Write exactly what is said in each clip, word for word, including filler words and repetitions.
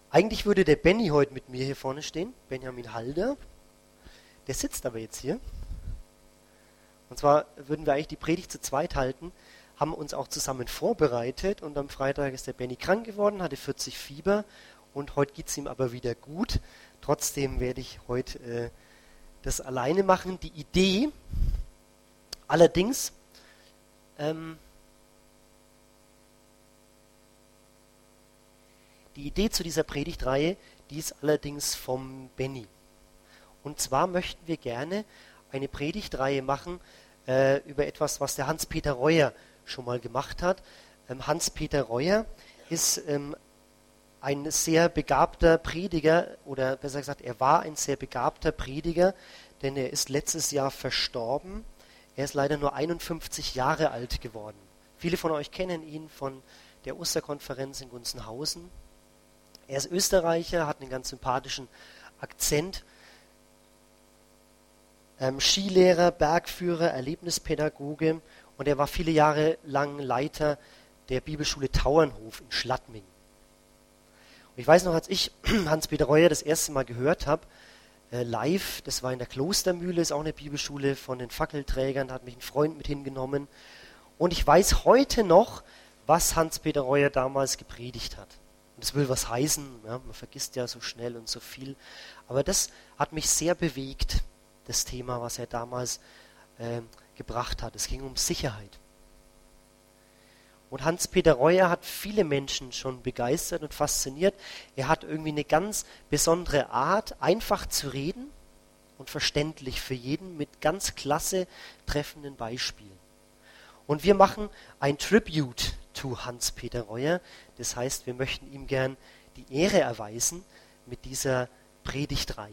Eigentlich würde der Benny heute mit mir hier vorne stehen, Benjamin Halder. Der sitzt aber jetzt hier. Und zwar würden wir eigentlich die Predigt zu zweit halten, haben uns auch zusammen vorbereitet und am Freitag ist der Benny krank geworden, hatte vierzig Fieber und heute geht es ihm aber wieder gut. Trotzdem werde ich heute äh, das alleine machen. Die Idee allerdings, ähm, die Idee zu dieser Predigtreihe, die ist allerdings vom Benny. Und zwar möchten wir gerne eine Predigtreihe machen äh, über etwas, was der Hans-Peter Reuer schon mal gemacht hat. Ähm, Hans-Peter Reuer ist ähm, ein sehr begabter Prediger, oder besser gesagt, er war ein sehr begabter Prediger, denn er ist letztes Jahr verstorben. Er ist leider nur einundfünfzig Jahre alt geworden. Viele von euch kennen ihn von der Osterkonferenz in Gunzenhausen. Er ist Österreicher, hat einen ganz sympathischen Akzent. Ähm, Skilehrer, Bergführer, Erlebnispädagoge und er war viele Jahre lang Leiter der Bibelschule Tauernhof in Schladming. Und ich weiß noch, als ich Hans-Peter Reuer das erste Mal gehört habe, äh, live, das war in der Klostermühle, ist auch eine Bibelschule von den Fackelträgern, da hat mich ein Freund mit hingenommen. Und ich weiß heute noch, was Hans-Peter Reuer damals gepredigt hat. Und das will was heißen, ja, man vergisst ja so schnell und so viel. Aber das hat mich sehr bewegt, das Thema, was er damals äh, gebracht hat. Es ging um Sicherheit. Und Hans-Peter Reuer hat viele Menschen schon begeistert und fasziniert. Er hat irgendwie eine ganz besondere Art, einfach zu reden und verständlich für jeden mit ganz klasse treffenden Beispielen. Und wir machen ein Tribute to Hans-Peter Reuer. Das heißt, wir möchten ihm gern die Ehre erweisen mit dieser Predigtreihe.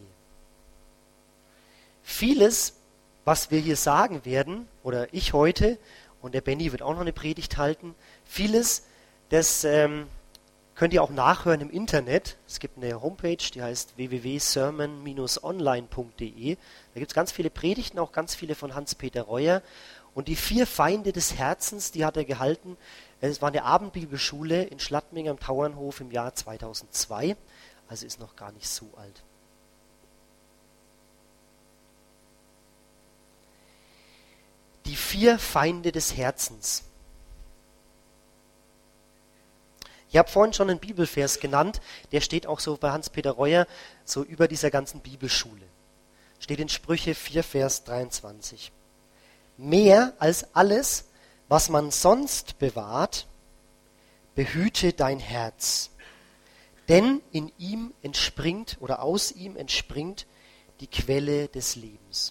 Vieles, was wir hier sagen werden, oder ich heute, und der Benny wird auch noch eine Predigt halten, vieles, das ähm, könnt ihr auch nachhören im Internet. Es gibt eine Homepage, die heißt w w w punkt sermon dash online punkt d e. Da gibt es ganz viele Predigten, auch ganz viele von Hans-Peter Reuer. Und die vier Feinde des Herzens, die hat er gehalten. Es war eine Abendbibelschule in Schladming am Tauernhof im Jahr zweitausendzwei. Also ist noch gar nicht so alt. Die vier Feinde des Herzens. Ich habe vorhin schon einen Bibelvers genannt, der steht auch so bei Hans-Peter Reuer, so über dieser ganzen Bibelschule. Steht in Sprüche vier, Vers dreiundzwanzig. Mehr als alles, was man sonst bewahrt, behüte dein Herz, denn in ihm entspringt oder aus ihm entspringt die Quelle des Lebens.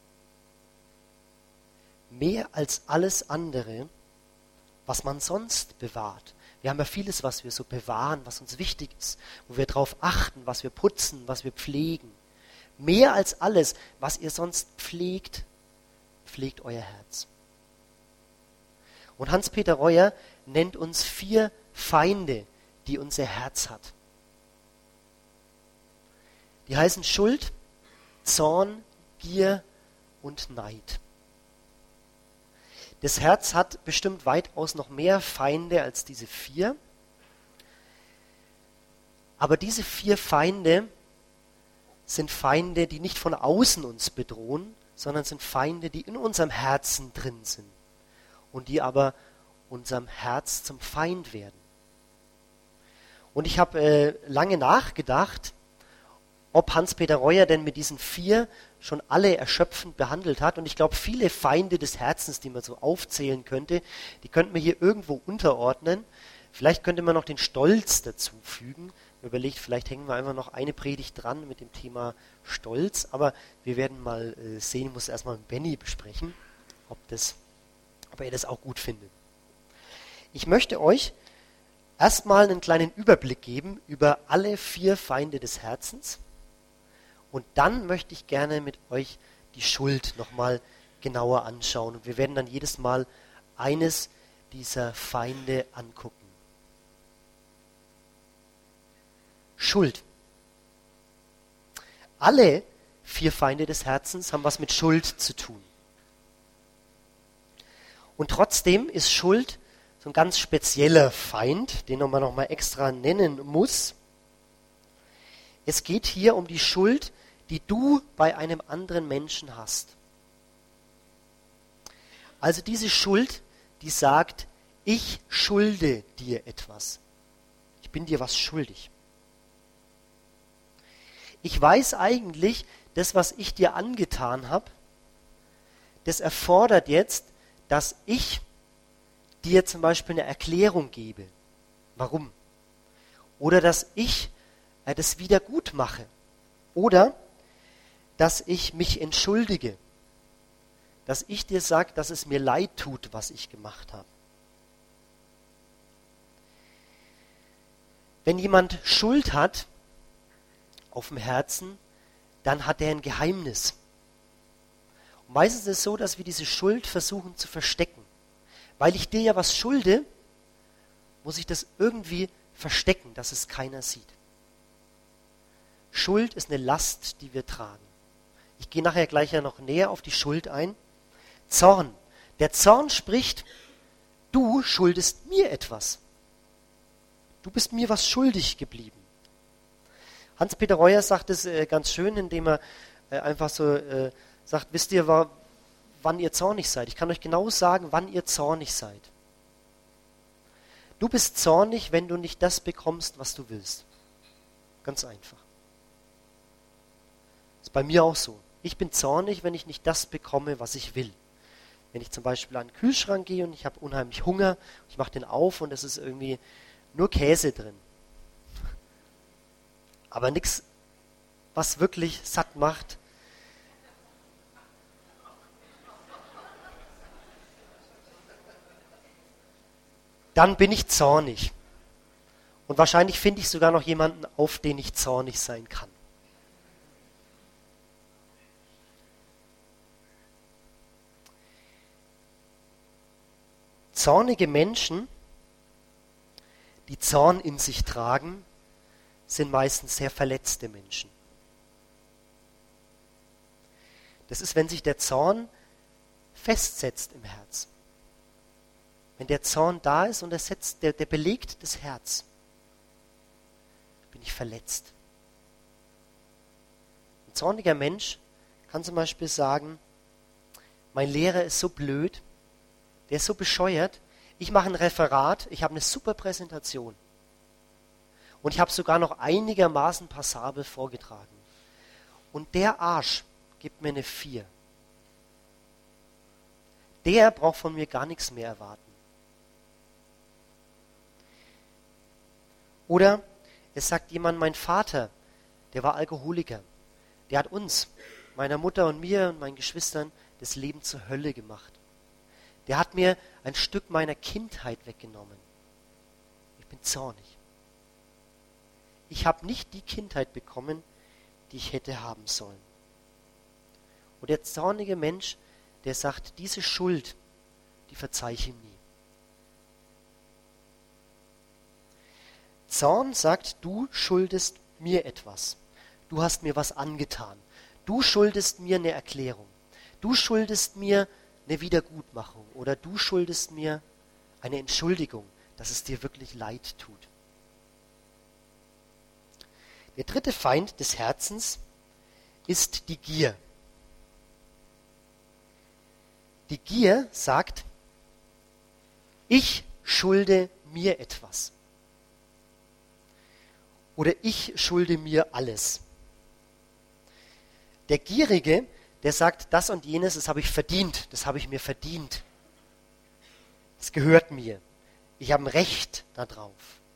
Mehr als alles andere, was man sonst bewahrt. Wir haben ja vieles, was wir so bewahren, was uns wichtig ist, wo wir darauf achten, was wir putzen, was wir pflegen. Mehr als alles, was ihr sonst pflegt, pflegt euer Herz. Und Hans-Peter Reuer nennt uns vier Feinde, die unser Herz hat. Die heißen Schuld, Zorn, Gier und Neid. Das Herz hat bestimmt weitaus noch mehr Feinde als diese vier. Aber diese vier Feinde sind Feinde, die nicht von außen uns bedrohen, sondern sind Feinde, die in unserem Herzen drin sind und die aber unserem Herz zum Feind werden. Und ich habe äh, lange nachgedacht, ob Hans-Peter Reuer denn mit diesen vier schon alle erschöpfend behandelt hat. Und ich glaube, viele Feinde des Herzens, die man so aufzählen könnte, die könnte man hier irgendwo unterordnen. Vielleicht könnte man noch den Stolz dazu fügen. Man überlegt, vielleicht hängen wir einfach noch eine Predigt dran mit dem Thema Stolz. Aber wir werden mal äh, sehen, ich muss erstmal mit Benny besprechen, ob, das, ob er das auch gut findet. Ich möchte euch erstmal einen kleinen Überblick geben über alle vier Feinde des Herzens. Und dann möchte ich gerne mit euch die Schuld nochmal genauer anschauen. Und wir werden dann jedes Mal eines dieser Feinde angucken. Schuld. Alle vier Feinde des Herzens haben was mit Schuld zu tun. Und trotzdem ist Schuld so ein ganz spezieller Feind, den man nochmal extra nennen muss. Es geht hier um die Schuld, die du bei einem anderen Menschen hast. Also diese Schuld, die sagt, ich schulde dir etwas. Ich bin dir was schuldig. Ich weiß eigentlich, das, was ich dir angetan habe, das erfordert jetzt, dass ich dir zum Beispiel eine Erklärung gebe. Warum? Oder dass ich äh, das wieder gut mache. Oder dass ich mich entschuldige. Dass ich dir sage, dass es mir leid tut, was ich gemacht habe. Wenn jemand Schuld hat auf dem Herzen, dann hat er ein Geheimnis. Und meistens ist es so, dass wir diese Schuld versuchen zu verstecken. Weil ich dir ja was schulde, muss ich das irgendwie verstecken, dass es keiner sieht. Schuld ist eine Last, die wir tragen. Ich gehe nachher gleich ja noch näher auf die Schuld ein. Zorn. Der Zorn spricht, du schuldest mir etwas. Du bist mir was schuldig geblieben. Hans-Peter Reuer sagt es äh, ganz schön, indem er äh, einfach so äh, sagt, wisst ihr, war, wann ihr zornig seid? Ich kann euch genau sagen, wann ihr zornig seid. Du bist zornig, wenn du nicht das bekommst, was du willst. Ganz einfach. Ist bei mir auch so. Ich bin zornig, wenn ich nicht das bekomme, was ich will. Wenn ich zum Beispiel an den Kühlschrank gehe und ich habe unheimlich Hunger, ich mache den auf und es ist irgendwie nur Käse drin. Aber nichts, was wirklich satt macht. Dann bin ich zornig. Und wahrscheinlich finde ich sogar noch jemanden, auf den ich zornig sein kann. Zornige Menschen, die Zorn in sich tragen, sind meistens sehr verletzte Menschen. Das ist, wenn sich der Zorn festsetzt im Herz. Wenn der Zorn da ist und er setzt, der, der belegt das Herz, bin ich verletzt. Ein zorniger Mensch kann zum Beispiel sagen, mein Lehrer ist so blöd, der ist so bescheuert, ich mache ein Referat, ich habe eine super Präsentation. Und ich habe sogar noch einigermaßen passabel vorgetragen. Und der Arsch gibt mir eine vier. Der braucht von mir gar nichts mehr erwarten. Oder es sagt jemand, mein Vater, der war Alkoholiker. Der hat uns, meiner Mutter und mir und meinen Geschwistern, das Leben zur Hölle gemacht. Der hat mir ein Stück meiner Kindheit weggenommen. Ich bin zornig. Ich habe nicht die Kindheit bekommen, die ich hätte haben sollen. Und der zornige Mensch, der sagt, diese Schuld, die verzeihe ich ihm nie. Zorn sagt, du schuldest mir etwas. Du hast mir was angetan. Du schuldest mir eine Erklärung. Du schuldest mir eine Wiedergutmachung. Oder du schuldest mir eine Entschuldigung, dass es dir wirklich leid tut. Der dritte Feind des Herzens ist die Gier. Die Gier sagt, ich schulde mir etwas. Oder ich schulde mir alles. Der Gierige, der sagt, das und jenes, das habe ich verdient, das habe ich mir verdient. Das gehört mir. Ich habe ein Recht darauf.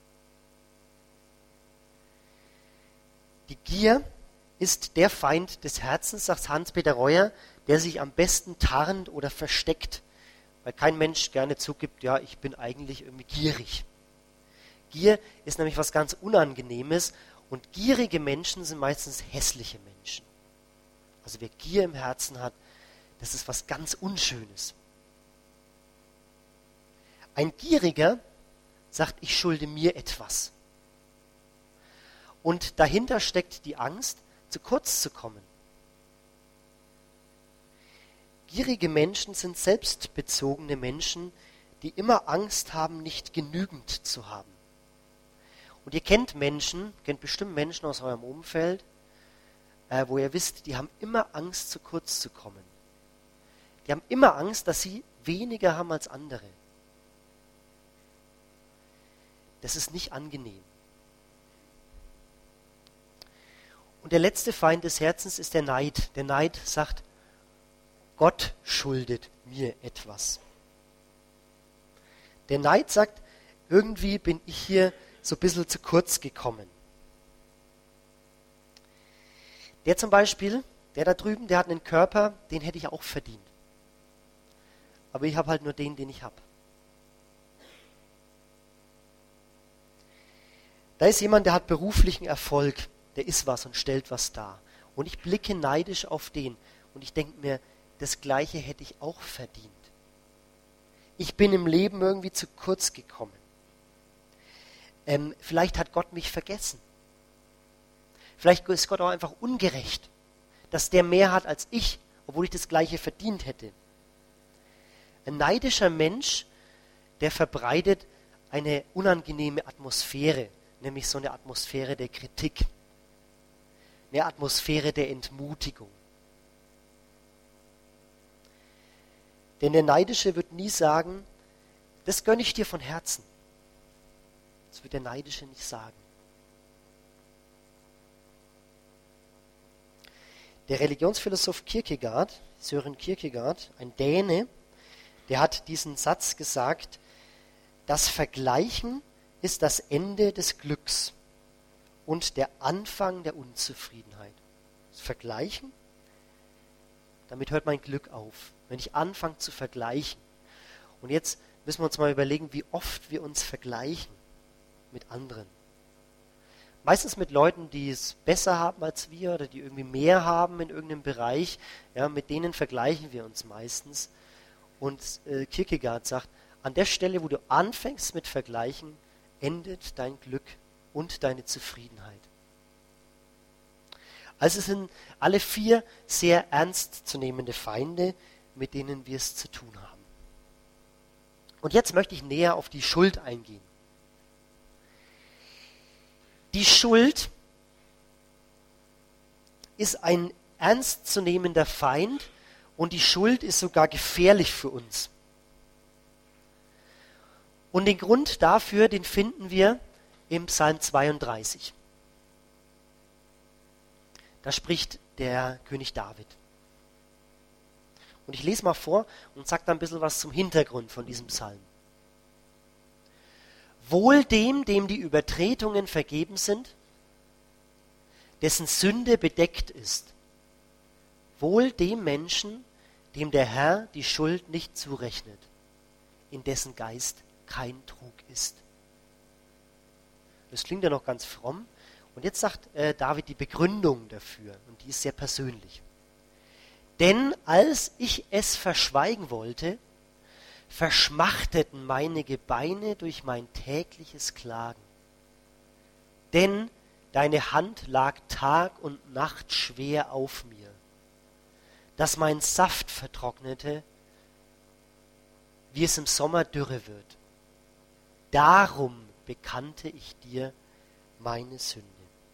Die Gier ist der Feind des Herzens, sagt Hans-Peter Reuer, der sich am besten tarnt oder versteckt, weil kein Mensch gerne zugibt, ja, ich bin eigentlich irgendwie gierig. Gier ist nämlich was ganz Unangenehmes und gierige Menschen sind meistens hässliche Menschen. Also wer Gier im Herzen hat, das ist was ganz Unschönes. Ein Gieriger sagt, ich schulde mir etwas. Und dahinter steckt die Angst, zu kurz zu kommen. Gierige Menschen sind selbstbezogene Menschen, die immer Angst haben, nicht genügend zu haben. Und ihr kennt Menschen, kennt bestimmt Menschen aus eurem Umfeld, äh, wo ihr wisst, die haben immer Angst, zu kurz zu kommen. Die haben immer Angst, dass sie weniger haben als andere. Das ist nicht angenehm. Und der letzte Feind des Herzens ist der Neid. Der Neid sagt, Gott schuldet mir etwas. Der Neid sagt, irgendwie bin ich hier so ein bisschen zu kurz gekommen. Der zum Beispiel, der da drüben, der hat einen Körper, den hätte ich auch verdient. Aber ich habe halt nur den, den ich habe. Da ist jemand, der hat beruflichen Erfolg, der ist was und stellt was dar. Und ich blicke neidisch auf den und ich denke mir, das Gleiche hätte ich auch verdient. Ich bin im Leben irgendwie zu kurz gekommen. Ähm, vielleicht hat Gott mich vergessen. Vielleicht ist Gott auch einfach ungerecht, dass der mehr hat als ich, obwohl ich das Gleiche verdient hätte. Ein neidischer Mensch, der verbreitet eine unangenehme Atmosphäre, nämlich so eine Atmosphäre der Kritik, eine Atmosphäre der Entmutigung. Denn der Neidische wird nie sagen, das gönne ich dir von Herzen. Das wird der Neidische nicht sagen. Der Religionsphilosoph Kierkegaard, Søren Kierkegaard, ein Däne, der hat diesen Satz gesagt, das Vergleichen ist das Ende des Glücks und der Anfang der Unzufriedenheit. Das Vergleichen, damit hört mein Glück auf, wenn ich anfange zu vergleichen. Und jetzt müssen wir uns mal überlegen, wie oft wir uns vergleichen mit anderen. Meistens mit Leuten, die es besser haben als wir oder die irgendwie mehr haben in irgendeinem Bereich. Ja, mit denen vergleichen wir uns meistens. Und äh, Kierkegaard sagt, an der Stelle, wo du anfängst mit Vergleichen, endet dein Glück und deine Zufriedenheit. Also es sind alle vier sehr ernstzunehmende Feinde, mit denen wir es zu tun haben. Und jetzt möchte ich näher auf die Schuld eingehen. Die Schuld ist ein ernstzunehmender Feind und die Schuld ist sogar gefährlich für uns. Und den Grund dafür, den finden wir im Psalm zweiunddreißig. Da spricht der König David. Und ich lese mal vor und sage da ein bisschen was zum Hintergrund von diesem Psalm. Wohl dem, dem die Übertretungen vergeben sind, dessen Sünde bedeckt ist. Wohl dem Menschen, dem der Herr die Schuld nicht zurechnet, in dessen Geist kein Trug ist. Das klingt ja noch ganz fromm. Und jetzt sagt äh, David die Begründung dafür, und die ist sehr persönlich. Denn als ich es verschweigen wollte, verschmachteten meine Gebeine durch mein tägliches Klagen. Denn deine Hand lag Tag und Nacht schwer auf mir, dass mein Saft vertrocknete, wie es im Sommer dürre wird. Darum bekannte ich dir meine Sünde.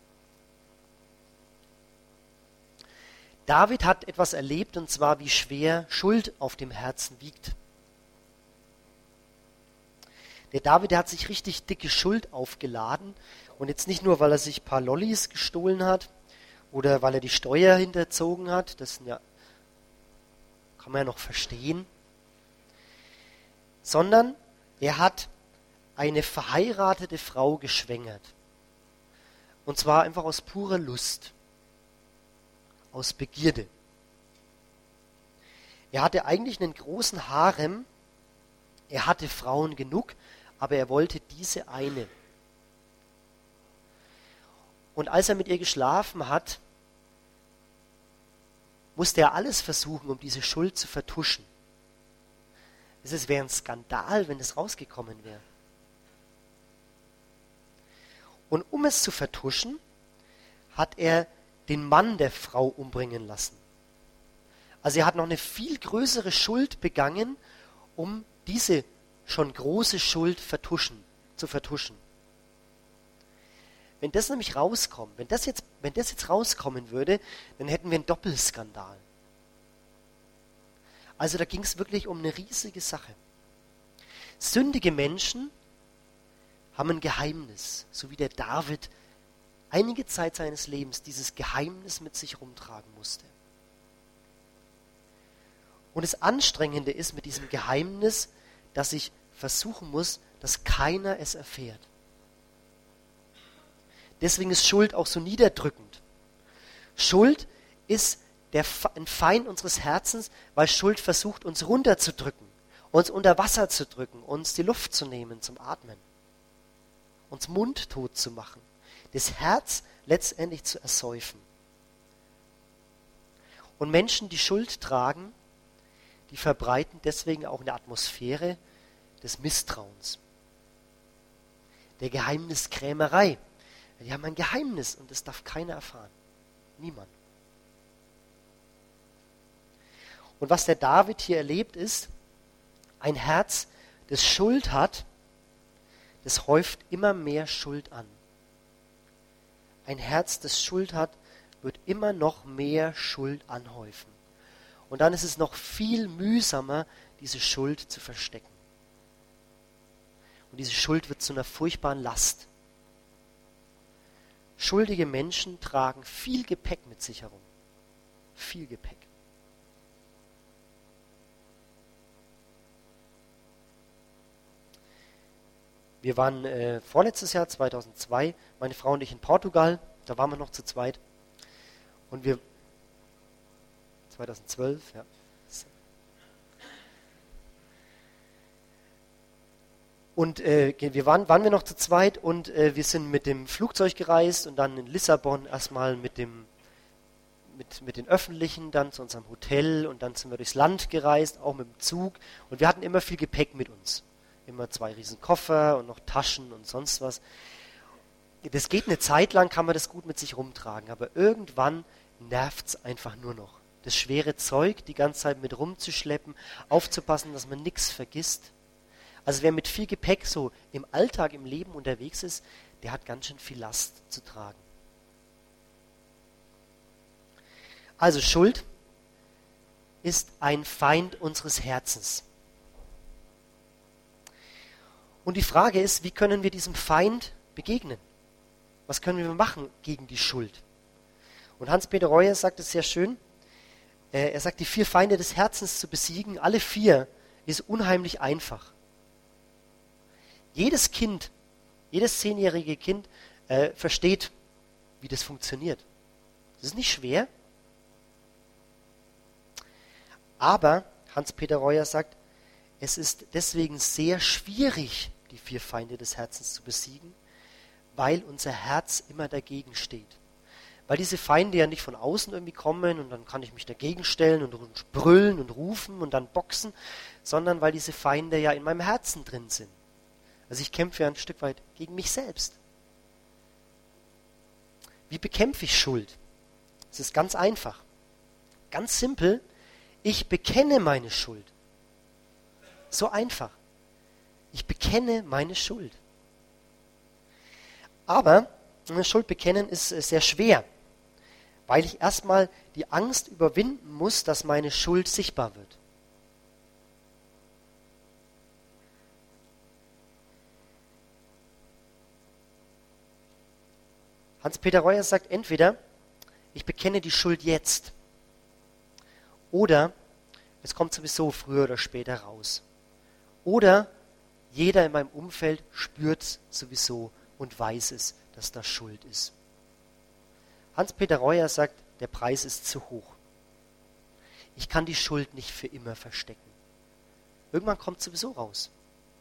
David hat etwas erlebt, und zwar, wie schwer Schuld auf dem Herzen wiegt. Der David, der hat sich richtig dicke Schuld aufgeladen, und jetzt nicht nur, weil er sich ein paar Lollis gestohlen hat oder weil er die Steuer hinterzogen hat, das ja, kann man ja noch verstehen, sondern er hat eine verheiratete Frau geschwängert. Und zwar einfach aus purer Lust, aus Begierde. Er hatte eigentlich einen großen Harem, er hatte Frauen genug, aber er wollte diese eine. Und als er mit ihr geschlafen hat, musste er alles versuchen, um diese Schuld zu vertuschen. Es wäre ein Skandal, wenn es rausgekommen wäre. Und um es zu vertuschen, hat er den Mann der Frau umbringen lassen. Also er hat noch eine viel größere Schuld begangen, um diese schon große Schuld vertuschen, zu vertuschen. wenn das nämlich rauskommt, wenn das jetzt, wenn das jetzt rauskommen würde, dann hätten wir einen Doppelskandal. Also da ging es wirklich um eine riesige Sache. Sündige Menschen haben ein Geheimnis, so wie der David einige Zeit seines Lebens dieses Geheimnis mit sich rumtragen musste. Und das Anstrengende ist mit diesem Geheimnis, dass ich versuchen muss, dass keiner es erfährt. Deswegen ist Schuld auch so niederdrückend. Schuld ist der, ein Feind unseres Herzens, weil Schuld versucht, uns runterzudrücken, uns unter Wasser zu drücken, uns die Luft zu nehmen zum Atmen, uns mundtot zu machen, das Herz letztendlich zu ersäufen. Und Menschen, die Schuld tragen, die verbreiten deswegen auch eine Atmosphäre des Misstrauens, der Geheimniskrämerei. Die haben ein Geheimnis und das darf keiner erfahren. Niemand. Und was der David hier erlebt ist, ein Herz, das Schuld hat, das häuft immer mehr Schuld an. Ein Herz, das Schuld hat, wird immer noch mehr Schuld anhäufen. Und dann ist es noch viel mühsamer, diese Schuld zu verstecken. Und diese Schuld wird zu einer furchtbaren Last. Schuldige Menschen tragen viel Gepäck mit sich herum. Viel Gepäck. Wir waren äh, vorletztes Jahr, zweitausendzwei, meine Frau und ich in Portugal. Da waren wir noch zu zweit. Und wir... zweitausendzwölf, ja. Und äh, wir waren, waren wir noch zu zweit und äh, wir sind mit dem Flugzeug gereist und dann in Lissabon erstmal mit dem mit, mit den Öffentlichen, dann zu unserem Hotel und dann sind wir durchs Land gereist, auch mit dem Zug. Und wir hatten immer viel Gepäck mit uns. Immer zwei riesen Koffer und noch Taschen und sonst was. Das geht eine Zeit lang, kann man das gut mit sich rumtragen, aber irgendwann nervt es einfach nur noch. Das schwere Zeug die ganze Zeit mit rumzuschleppen, aufzupassen, dass man nichts vergisst. Also wer mit viel Gepäck so im Alltag, im Leben unterwegs ist, der hat ganz schön viel Last zu tragen. Also Schuld ist ein Feind unseres Herzens. Und die Frage ist, wie können wir diesem Feind begegnen? Was können wir machen gegen die Schuld? Und Hans-Peter Reuer sagt es sehr schön. Er sagt, die vier Feinde des Herzens zu besiegen, alle vier, ist unheimlich einfach. Jedes Kind, jedes zehnjährige Kind äh, versteht, wie das funktioniert. Das ist nicht schwer. Aber, Hans-Peter Reuer sagt, es ist deswegen sehr schwierig, die vier Feinde des Herzens zu besiegen, weil unser Herz immer dagegen steht. Weil diese Feinde ja nicht von außen irgendwie kommen und dann kann ich mich dagegen stellen und, und brüllen und rufen und dann boxen, sondern weil diese Feinde ja in meinem Herzen drin sind. Also ich kämpfe ja ein Stück weit gegen mich selbst. Wie bekämpfe ich Schuld? Es ist ganz einfach. Ganz simpel. Ich bekenne meine Schuld. So einfach. Ich bekenne meine Schuld. Aber Schuld bekennen ist sehr schwer, weil ich erstmal die Angst überwinden muss, dass meine Schuld sichtbar wird. Hans-Peter Reuer sagt entweder, ich bekenne die Schuld jetzt oder es kommt sowieso früher oder später raus. Oder jeder in meinem Umfeld spürt es sowieso und weiß es, dass das Schuld ist. Hans-Peter Reuer sagt, der Preis ist zu hoch. Ich kann die Schuld nicht für immer verstecken. Irgendwann kommt es sowieso raus.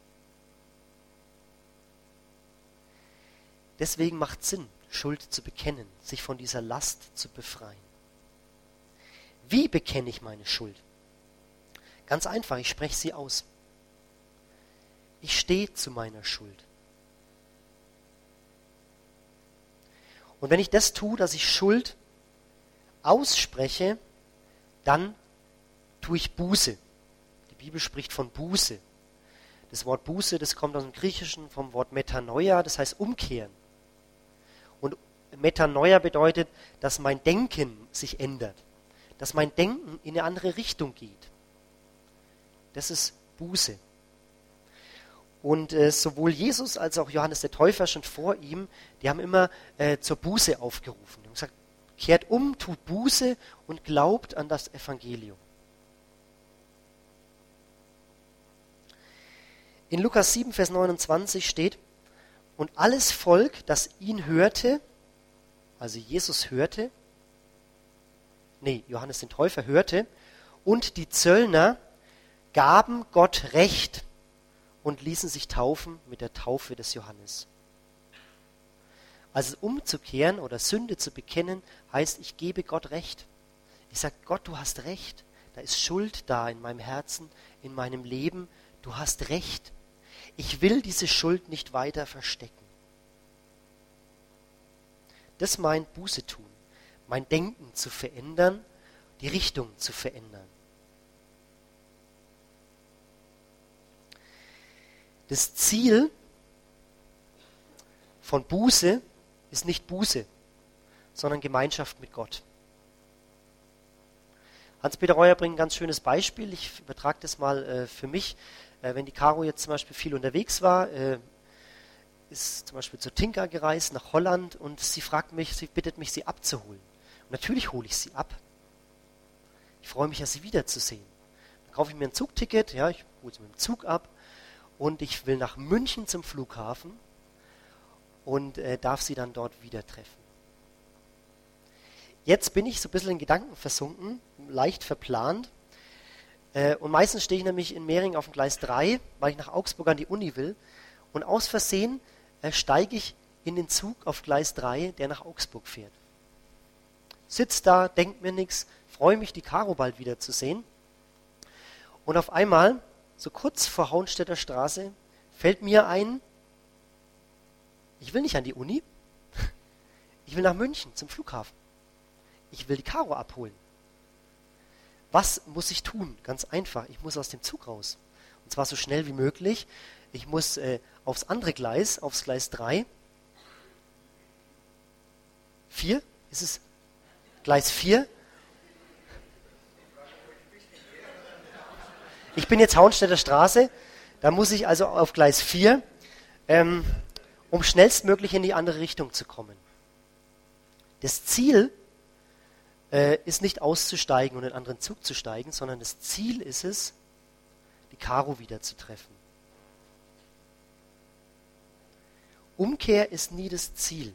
Deswegen macht es Sinn, Schuld zu bekennen, sich von dieser Last zu befreien. Wie bekenne ich meine Schuld? Ganz einfach, ich spreche sie aus. Ich stehe zu meiner Schuld. Und wenn ich das tue, dass ich Schuld ausspreche, dann tue ich Buße. Die Bibel spricht von Buße. Das Wort Buße, das kommt aus dem Griechischen vom Wort Metanoia, das heißt umkehren. Und Metanoia bedeutet, dass mein Denken sich ändert, dass mein Denken in eine andere Richtung geht. Das ist Buße. Und äh, sowohl Jesus als auch Johannes der Täufer schon vor ihm, die haben immer äh, zur Buße aufgerufen. Die haben gesagt, kehrt um, tut Buße und glaubt an das Evangelium. In Lukas sieben, Vers neunundzwanzig steht, und alles Volk, das ihn hörte, also Jesus hörte, nee, Johannes den Täufer hörte, und die Zöllner gaben Gott Recht und ließen sich taufen mit der Taufe des Johannes. Also umzukehren oder Sünde zu bekennen, heißt, ich gebe Gott Recht. Ich sage, Gott, du hast Recht. Da ist Schuld da in meinem Herzen, in meinem Leben. Du hast Recht. Ich will diese Schuld nicht weiter verstecken. Das meint Buße tun, mein Denken zu verändern, die Richtung zu verändern. Das Ziel von Buße ist nicht Buße, sondern Gemeinschaft mit Gott. Hans-Peter Reuer bringt ein ganz schönes Beispiel. Ich übertrage das mal äh, für mich. Äh, wenn die Caro jetzt zum Beispiel viel unterwegs war, äh, ist zum Beispiel zur Tinka gereist, nach Holland, und sie fragt mich, sie bittet mich, sie abzuholen. Und natürlich hole ich sie ab. Ich freue mich ja, sie wiederzusehen. Dann kaufe ich mir ein Zugticket, ja, ich hole sie mit dem Zug ab, und ich will nach München zum Flughafen und äh, darf sie dann dort wieder treffen. Jetzt bin ich so ein bisschen in Gedanken versunken, leicht verplant. Äh, und meistens stehe ich nämlich in Mehring auf dem Gleis drei, weil ich nach Augsburg an die Uni will. Und aus Versehen äh, steige ich in den Zug auf Gleis drei, der nach Augsburg fährt. Sitz da, denk mir nichts, freue mich, die Caro bald wiederzusehen. Und auf einmal, so kurz vor Hauenstädter Straße, fällt mir ein, ich will nicht an die Uni, ich will nach München zum Flughafen. Ich will die Caro abholen. Was muss ich tun? Ganz einfach, ich muss aus dem Zug raus. Und zwar so schnell wie möglich. Ich muss äh, aufs andere Gleis, aufs Gleis drei. vier? Ist es Gleis vier? Ich bin jetzt Hauenstädter Straße, da muss ich also auf Gleis vier, ähm, um schnellstmöglich in die andere Richtung zu kommen. Das Ziel äh, ist nicht auszusteigen und in einen anderen Zug zu steigen, sondern das Ziel ist es, die Caro wieder zu treffen. Umkehr ist nie das Ziel.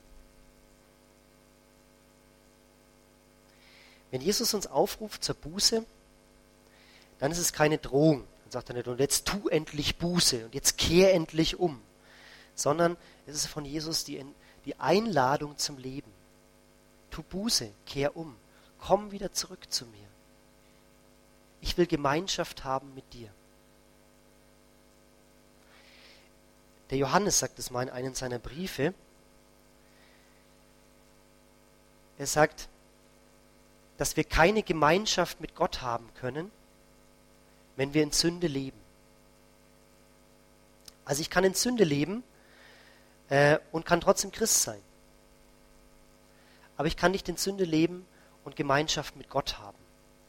Wenn Jesus uns aufruft zur Buße, dann ist es keine Drohung. Dann sagt er nicht, und jetzt tu endlich Buße und jetzt kehr endlich um. Sondern es ist von Jesus die, die Einladung zum Leben. Tu Buße, kehr um, komm wieder zurück zu mir. Ich will Gemeinschaft haben mit dir. Der Johannes sagt es mal in einem seiner Briefe. Er sagt, dass wir keine Gemeinschaft mit Gott haben können, wenn wir in Sünde leben. Also ich kann in Sünde leben äh, und kann trotzdem Christ sein. Aber ich kann nicht in Sünde leben und Gemeinschaft mit Gott haben.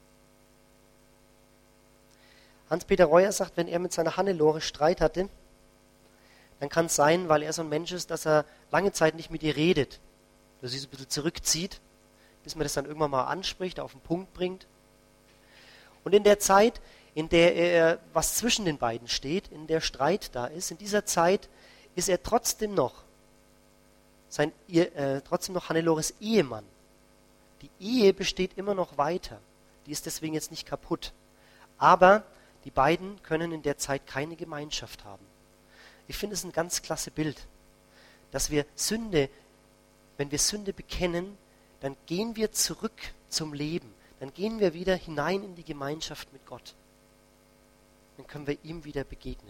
Hans-Peter Reuer sagt, wenn er mit seiner Hannelore Streit hatte, dann kann es sein, weil er so ein Mensch ist, dass er lange Zeit nicht mit ihr redet, dass sie so ein bisschen zurückzieht, bis man das dann irgendwann mal anspricht, auf den Punkt bringt. Und in der Zeit, in der er, was zwischen den beiden steht, in der Streit da ist, in dieser Zeit ist er trotzdem noch, sein, äh, trotzdem noch Hannelores Ehemann. Die Ehe besteht immer noch weiter. Die ist deswegen jetzt nicht kaputt. Aber die beiden können in der Zeit keine Gemeinschaft haben. Ich finde es ein ganz klasse Bild, dass wir Sünde, wenn wir Sünde bekennen, dann gehen wir zurück zum Leben. Dann gehen wir wieder hinein in die Gemeinschaft mit Gott. Dann können wir ihm wieder begegnen.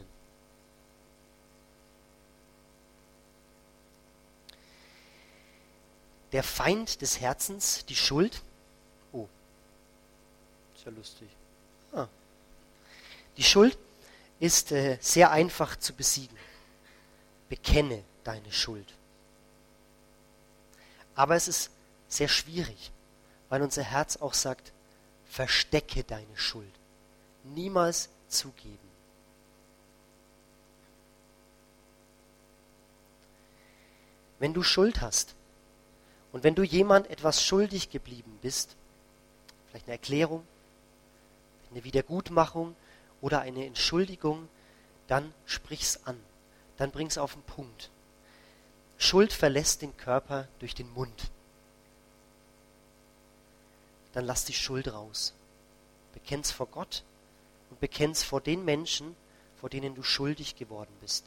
Der Feind des Herzens, die Schuld. Oh, ist ja lustig. Ah. Die Schuld ist äh, sehr einfach zu besiegen. Bekenne deine Schuld. Aber es ist sehr schwierig, weil unser Herz auch sagt, verstecke deine Schuld. Niemals zugeben. Wenn du Schuld hast und wenn du jemand etwas schuldig geblieben bist, vielleicht eine Erklärung, eine Wiedergutmachung oder eine Entschuldigung, dann sprich's an. Dann bring's auf den Punkt. Schuld verlässt den Körper durch den Mund. Dann lass die Schuld raus. Bekenn's vor Gott und bekenn's vor den Menschen, vor denen du schuldig geworden bist.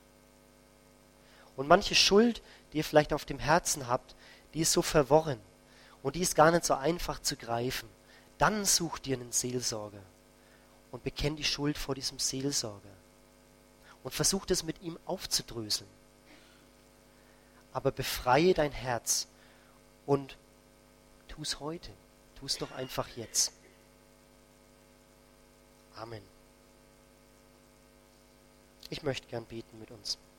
Und manche Schuld, die ihr vielleicht auf dem Herzen habt, die ist so verworren und die ist gar nicht so einfach zu greifen. Dann such dir einen Seelsorger und bekenn die Schuld vor diesem Seelsorger und versuch das mit ihm aufzudröseln. Aber befreie dein Herz und tu's heute. Tu's doch einfach jetzt. Amen. Ich möchte gern beten mit uns.